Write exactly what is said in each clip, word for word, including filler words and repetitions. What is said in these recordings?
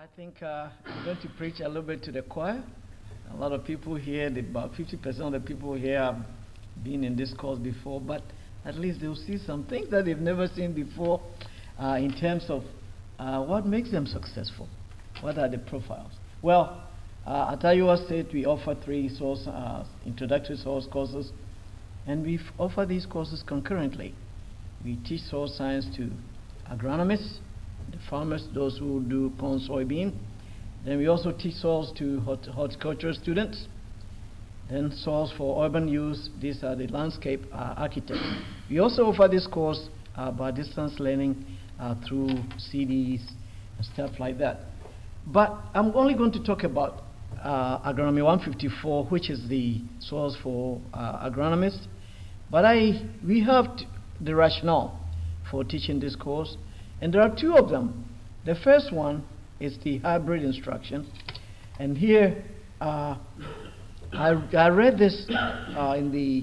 think uh, I'm going to preach a little bit to the choir. A lot of people here, the, about fifty percent of the people here have been in this course before, but at least they'll see some things that they've never seen before uh, in terms of uh, what makes them successful. What are the profiles? Well, uh, at Iowa State, we offer three source, uh, introductory source courses, and we offer these courses concurrently. We teach soil science to agronomists, the farmers, those who do corn, soybean. Then we also teach soils to hort horticulture students. Then soils for urban use, these are the landscape uh, architects. We also offer this course uh, by distance learning uh, through C Ds and stuff like that. But I'm only going to talk about uh, Agronomy one fifty-four, which is the soils for uh, agronomists. But I, we have t the rationale for teaching this course, and there are two of them. The first one is the hybrid instruction, and here uh, I, I read this uh, in the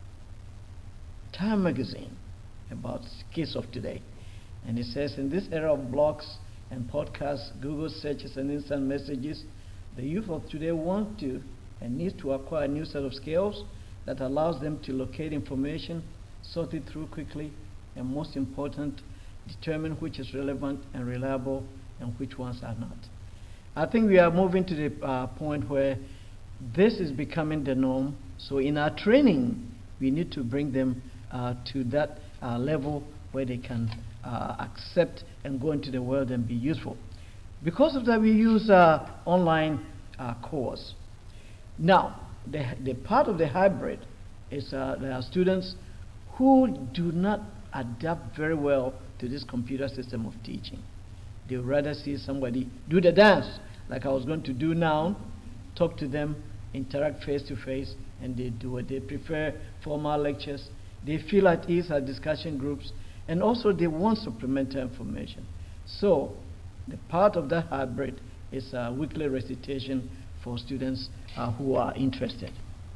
Time magazine about Kids of Today, and it says, in this era of blogs and podcasts, Google searches and instant messages, the youth of today want to and need to acquire a new set of skills that allows them to locate information, sort it through quickly, and most important, determine which is relevant and reliable and which ones are not. I think we are moving to the uh, point where this is becoming the norm. So in our training, we need to bring them uh, to that uh, level where they can uh, accept and go into the world and be useful. Because of that, we use uh, online uh, course. Now, the, the part of the hybrid is uh, there are students who do not adapt very well to this computer system of teaching. They would rather see somebody do the dance, like I was going to do now, talk to them, interact face to face, and they do it. They prefer formal lectures. They feel at ease at discussion groups, and also they want supplementary information. So the part of that hybrid is a weekly recitation for students uh, who are interested.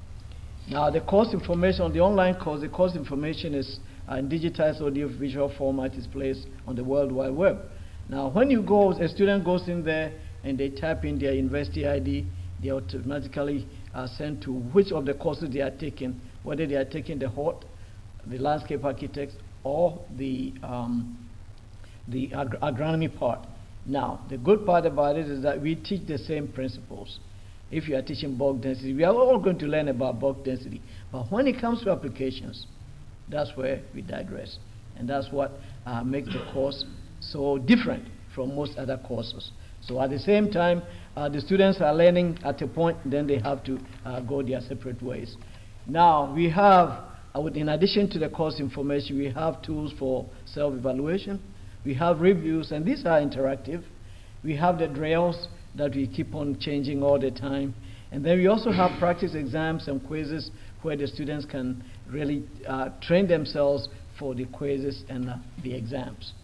Now the course information on the online course, the course information is uh, in digitized audio visual format, is placed on the World Wide Web. Now when you go, a student goes in there and they type in their university I D, they are automatically uh, sent to which of the courses they are taking, whether they are taking the Hort, the landscape architects, or the, um, the ag agronomy part. Now the good part about it is that we teach the same principles. If you are teaching bulk density, we are all going to learn about bulk density. But when it comes to applications, that's where we digress. And that's what uh, makes the course so different from most other courses. So at the same time, uh, the students are learning at a point, then they have to uh, go their separate ways. Now, we have, uh, with, in addition to the course information, we have tools for self-evaluation. We have reviews, and these are interactive. We have the drills that we keep on changing all the time. And then we also have practice exams and quizzes where the students can really uh, train themselves for the quizzes and uh, the exams.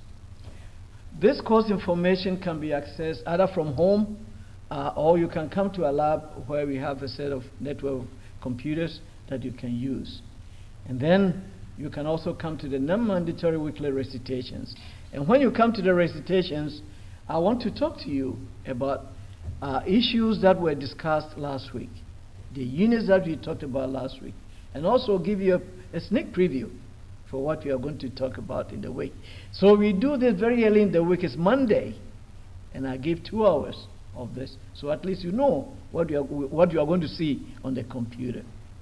This course information can be accessed either from home uh, or you can come to a lab where we have a set of network of computers that you can use. And then you can also come to the non-mandatory weekly recitations. And when you come to the recitations, I want to talk to you about uh, issues that were discussed last week, the units that we talked about last week, and also give you a, a sneak preview for what we are going to talk about in the week. So we do this very early in the week. It's Monday, and I give two hours of this, so at least you know what you are, what you are going to see on the computer.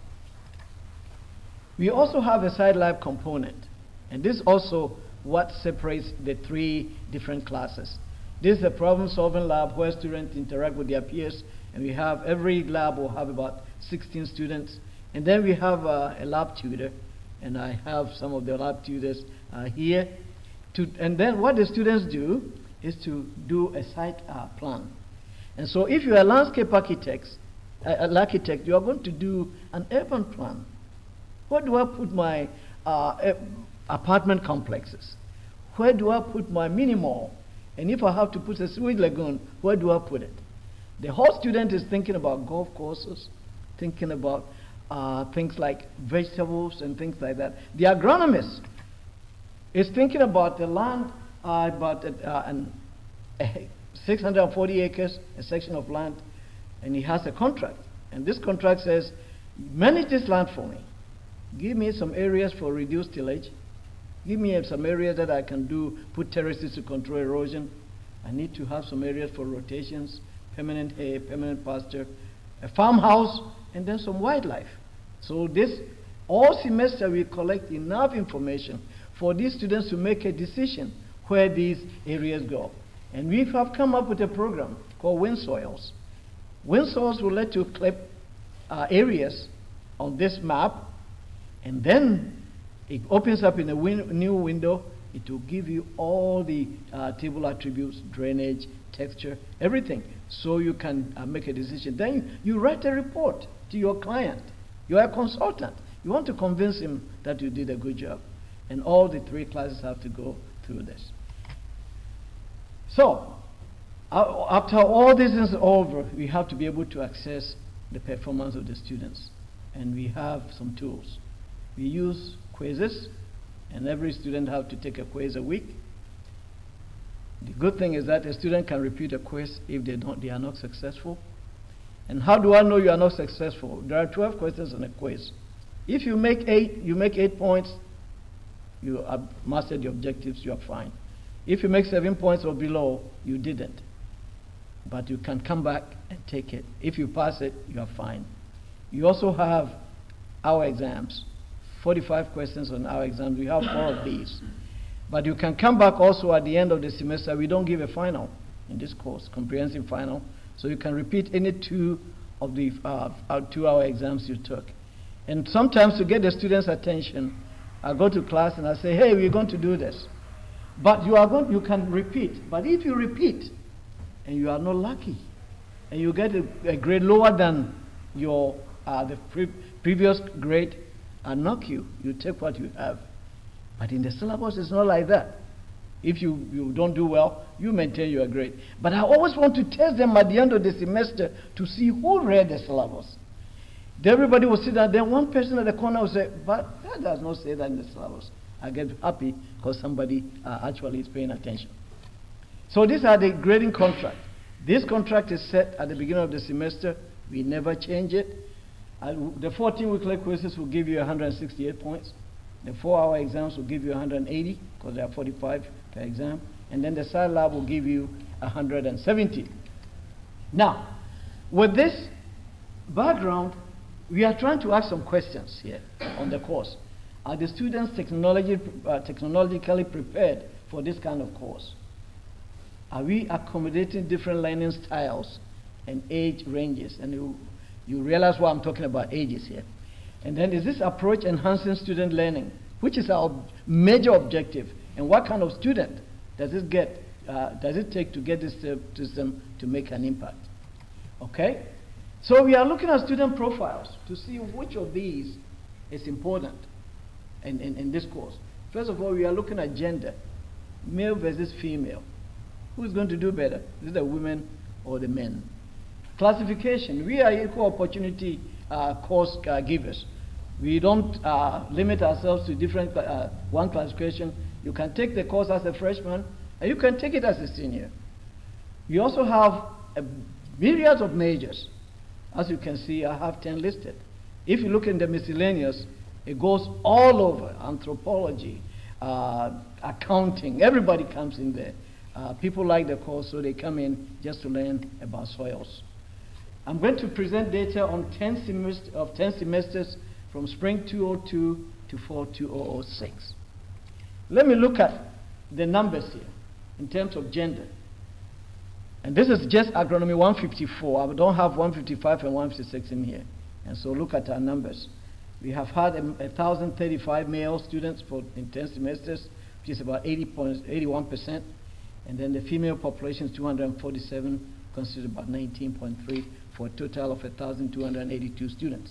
We also have a side lab component, and this is also what separates the three different classes. This is a problem-solving lab where students interact with their peers, and we have, every lab will have about sixteen students. And then we have uh, a lab tutor, and I have some of the lab tutors uh, here. To, and then what the students do is to do a site uh, plan. And so if you're a landscape architect, uh, an architect, you are going to do an urban plan. Where do I put my uh, apartment complexes? Where do I put my mini mall? And if I have to put a sewage lagoon, where do I put it? The whole student is thinking about golf courses, thinking about uh, things like vegetables and things like that. The agronomist is thinking about the land, uh, about uh, an, a six hundred forty acres, a section of land, and he has a contract. And this contract says, manage this land for me. Give me some areas for reduced tillage. Give me some areas that I can do, put terraces to control erosion. I need to have some areas for rotations, permanent hay, permanent pasture, a farmhouse, and then some wildlife. So this, all semester we collect enough information for these students to make a decision where these areas go. And we have come up with a program called Wind Soils. Wind Soils will let you clip uh, areas on this map, and then it opens up in a win new window. It will give you all the uh, table attributes, drainage, texture, everything, so you can uh, make a decision. Then you write a report to your client. You are a consultant. You want to convince him that you did a good job. And all the three classes have to go through this. So, uh, after all this is over, we have to be able to assess the performance of the students. And we have some tools. We use quizzes, and every student has to take a quiz a week. The good thing is that a student can repeat a quiz if they, don't, they are not successful. And how do I know you are not successful? There are twelve questions on a quiz. If you make eight, you make eight points, you have mastered the objectives, you are fine. If you make seven points or below, you didn't. But you can come back and take it. If you pass it, you are fine. You also have our exams, forty-five questions on our exams. We have four of these. But you can come back also at the end of the semester. We don't give a final in this course, comprehensive final. So you can repeat any two of the uh, uh, two-hour exams you took. And sometimes to get the students' attention, I go to class and I say, hey, we're going to do this. But you are going, you can repeat. But if you repeat and you are not lucky, and you get a, a grade lower than your uh, the pre previous grade, I knock you. You take what you have. But in the syllabus, it's not like that. If you, you don't do well, you maintain your grade. But I always want to test them at the end of the semester to see who read the syllabus. Everybody will sit down. Then one person at the corner will say, but that does not say that in the syllabus. I get happy because somebody uh, actually is paying attention. So these are the grading contract. This contract is set at the beginning of the semester. We never change it. Uh, the fourteen weekly quizzes will give you one hundred sixty-eight points. The four-hour exams will give you one hundred eighty because there are forty-five per exam. And then the side lab will give you one hundred seventy. Now, with this background, we are trying to ask some questions here on the course. Are the students technology, uh, technologically prepared for this kind of course? Are we accommodating different learning styles and age ranges? And you, you realize why I'm talking about ages here. And then is this approach enhancing student learning, which is our major objective? And what kind of student does it get, uh, does it take to get this uh, system to make an impact? Okay? So we are looking at student profiles to see which of these is important in, in, in this course. First of all, we are looking at gender, male versus female. Who's going to do better? Is it the women or the men? Classification. We are equal opportunity uh, course uh, givers. We don't uh, limit ourselves to different uh, one classification. You can take the course as a freshman, and you can take it as a senior. We also have a myriad of majors. As you can see, I have ten listed. If you look in the miscellaneous, it goes all over. Anthropology, uh, accounting, everybody comes in there. Uh, people like the course, so they come in just to learn about soils. I'm going to present data on ten semesters of ten semesters from spring two thousand two to fall two thousand six. Let me look at the numbers here in terms of gender. And this is just agronomy one fifty-four. I don't have one fifty-five and one fifty-six in here. And so look at our numbers. We have had one thousand thirty-five male students for in ten semesters, which is about eighty-one percent. And then the female population is two hundred forty-seven, considered about nineteen point three, for a total of one thousand two hundred eighty-two students.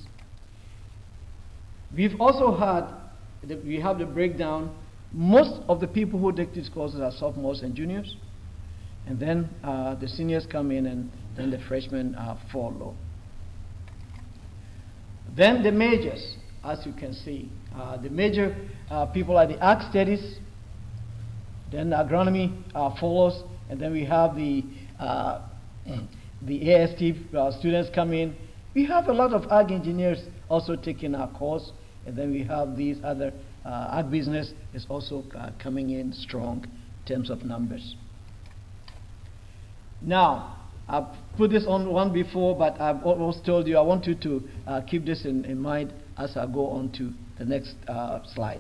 We've also had, the, we have the breakdown. Most of the people who take these courses are sophomores and juniors. And then uh, the seniors come in, and then the freshmen uh, follow. Then the majors, as you can see. Uh, the major uh, people are the ag studies, then agronomy uh, follows, and then we have the uh, the A S T uh, students come in. We have a lot of ag engineers also taking our course, and then we have these other uh, ag business is also uh, coming in strong in terms of numbers. Now, I've put this on one before, but I've almost told you I want you to uh, keep this in, in mind as I go on to the next uh, slide.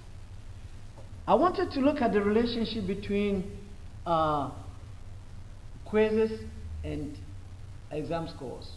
I wanted to look at the relationship between uh, quizzes and exam scores.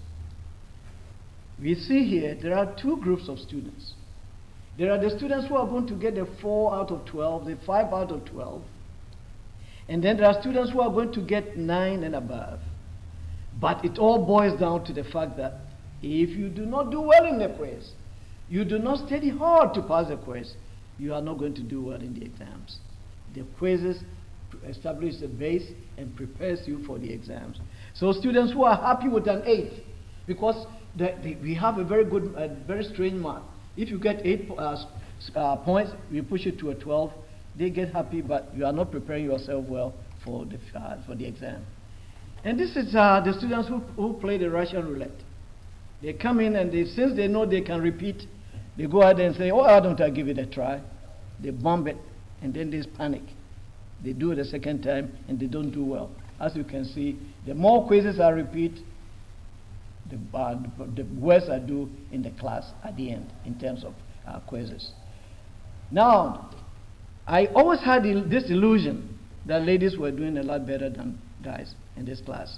We see here there are two groups of students. There are the students who are going to get a four out of twelve, the five out of twelve. And then there are students who are going to get nine and above. But it all boils down to the fact that if you do not do well in the quiz, you do not study hard to pass the quiz, you are not going to do well in the exams. The quizzes establish the base and prepares you for the exams. So students who are happy with an eight, because the, the, we have a very good, uh, very strange mark. If you get eight uh, uh, points, we push it to a twelve. They get happy, but you are not preparing yourself well for the uh, for the exam. And this is uh, the students who who play the Russian roulette. They come in and they, since they know they can repeat, they go ahead and say, "Oh, why don't I give it a try?" They bomb it, and then they panic. They do it a second time, and they don't do well. As you can see, the more quizzes I repeat, the, uh, the worse I do in the class at the end in terms of uh, quizzes. Now, I always had this illusion that ladies were doing a lot better than guys in this class.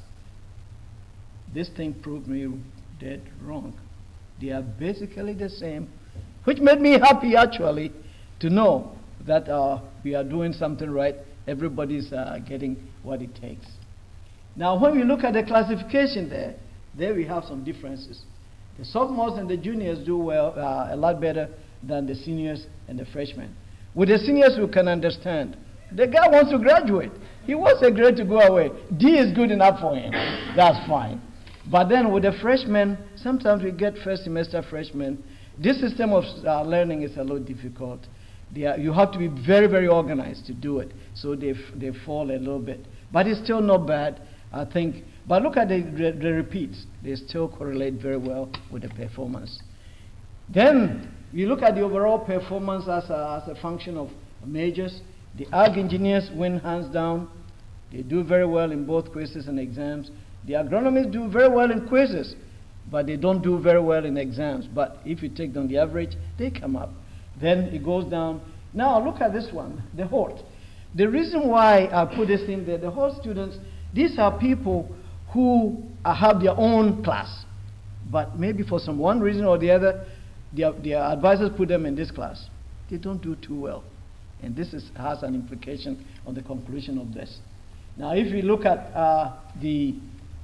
This thing proved me dead wrong. They are basically the same, which made me happy actually to know that uh, we are doing something right. Everybody's uh, getting what it takes. Now, when we look at the classification there, there we have some differences. The sophomores and the juniors do well, uh, a lot better than the seniors and the freshmen. With the seniors, we can understand. The guy wants to graduate. He wants a grade to go away. D is good enough for him. That's fine. But then with the freshmen, sometimes we get first semester freshmen. This system of uh, learning is a little difficult. They are, you have to be very, very organized to do it. So they, they fall a little bit. But it's still not bad, I think. But look at the, the, the repeats. They still correlate very well with the performance. Then you look at the overall performance as a, as a function of majors. The ag engineers win hands down. They do very well in both quizzes and exams. The agronomists do very well in quizzes, but they don't do very well in exams. But if you take them the average, they come up. Then it goes down. Now look at this one, the H O R T. The reason why I put this in there, the H O R T students, these are people who uh, have their own class. But maybe for some one reason or the other, their, their advisors put them in this class. They don't do too well. And this is, has an implication on the conclusion of this. Now, if we look at uh, the,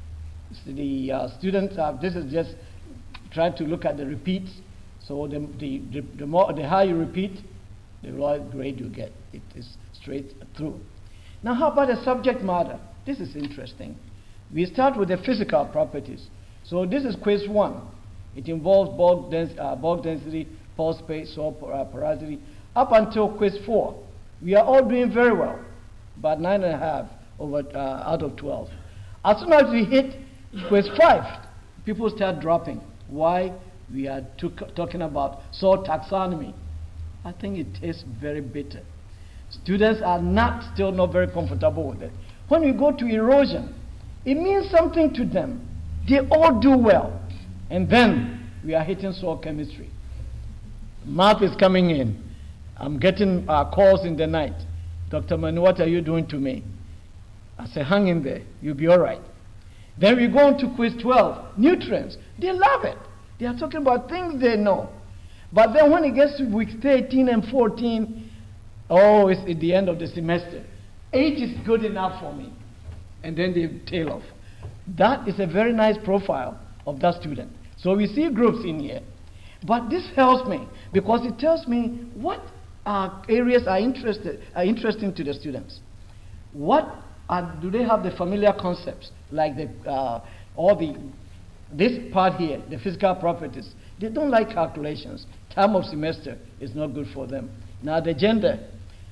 the uh, students, uh, this is just trying to look at the repeats. So the, the, the, the, more, the higher you repeat, the lower grade you get. It is straight through. Now, how about the subject matter? This is interesting. We start with the physical properties. So this is quiz one. It involves bulk, dens uh, bulk density, pore space, soil uh, porosity. Up until quiz four, we are all doing very well, about nine and a half over, uh, out of twelve. As soon as we hit quiz five, people start dropping. Why? We are talking about soil taxonomy. I think it tastes very bitter. Students are not still not very comfortable with it. When we go to erosion, it means something to them. They all do well. And then we are hitting soil chemistry. Math is coming in. I'm getting uh, calls in the night. Doctor Manu, what are you doing to me? I say, hang in there. You'll be all right. Then we go on to quiz twelve, nutrients. They love it. They are talking about things they know. But then when it gets to week thirteen and fourteen, oh, it's at the end of the semester. Eight is good enough for me. And then they tail off. That is a very nice profile of that student. So we see groups in here. But this helps me because it tells me what uh, areas are interested are interesting to the students. What are, do they have the familiar concepts like the uh, all the this part here, the physical properties? They don't like calculations. Time of semester is not good for them. Now the gender,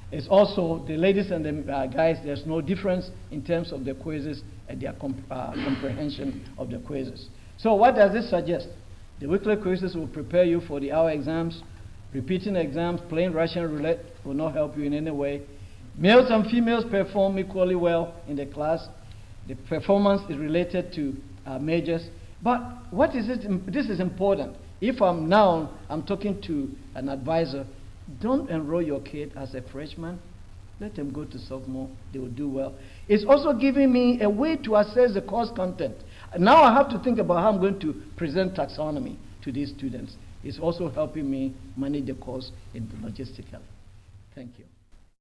It's also, the ladies and the uh, guys, there's no difference in terms of the quizzes and their comp uh, comprehension of the quizzes. So what does this suggest? The weekly quizzes will prepare you for the hour exams. Repeating exams, playing Russian roulette will not help you in any way. Males and females perform equally well in the class. The performance is related to uh, majors. But what is it? This is important. If I'm now, I'm talking to an advisor, don't enroll your kid as a freshman. Let them go to sophomore. They will do well. It's also giving me a way to assess the course content. Now I have to think about how I'm going to present taxonomy to these students. It's also helping me manage the course in logistically. Thank you.